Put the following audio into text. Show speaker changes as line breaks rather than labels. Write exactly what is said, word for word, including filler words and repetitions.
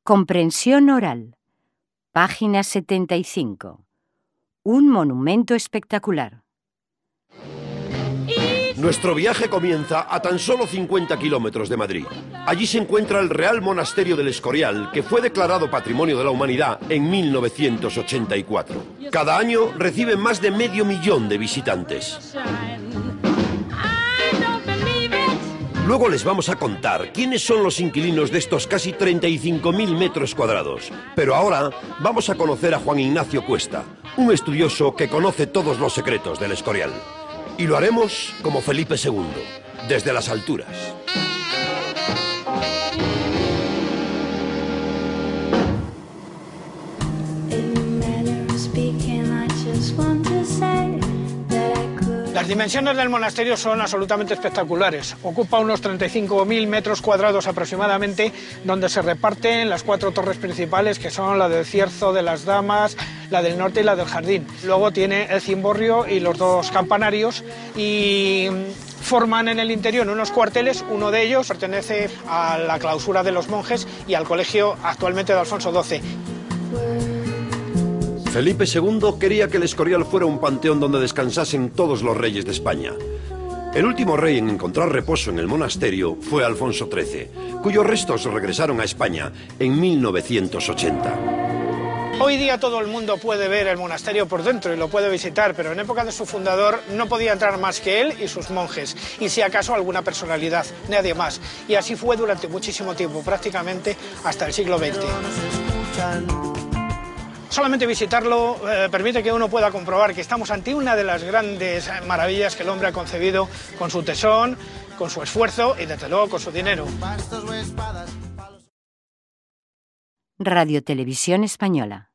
Comprensión oral. Página setenta y cinco. Un monumento espectacular.
Nuestro viaje comienza a tan solo cincuenta kilómetros de Madrid. Allí se encuentra el Real Monasterio del Escorial, que fue declarado Patrimonio de la Humanidad en mil novecientos ochenta y cuatro. Cada año recibe más de medio millón de visitantes. Luego les vamos a contar quiénes son los inquilinos de estos casi treinta y cinco mil metros cuadrados. Pero ahora vamos a conocer a Juan Ignacio Cuesta, un estudioso que conoce todos los secretos del Escorial. Y lo haremos como Felipe segundo, desde las alturas.
Las dimensiones del monasterio son absolutamente espectaculares. Ocupa unos treinta y cinco mil metros cuadrados aproximadamente, donde se reparten las cuatro torres principales, que son la del Cierzo de las Damas, la del Norte y la del Jardín. Luego tiene el cimborrio y los dos campanarios y forman en el interior unos cuarteles. Uno de ellos pertenece a la clausura de los monjes y al colegio actualmente de Alfonso doce.
Felipe segundo quería que el Escorial fuera un panteón donde descansasen todos los reyes de España. El último rey en encontrar reposo en el monasterio fue Alfonso trece, cuyos restos regresaron a España en mil novecientos ochenta.
Hoy día todo el mundo puede ver el monasterio por dentro y lo puede visitar, pero en época de su fundador no podía entrar más que él y sus monjes, y si acaso alguna personalidad, nadie más. Y así fue durante muchísimo tiempo, prácticamente hasta el siglo veinte. Solamente visitarlo eh, permite que uno pueda comprobar que estamos ante una de las grandes maravillas que el hombre ha concebido con su tesón, con su esfuerzo y desde luego con su dinero.
Radio Televisión Española.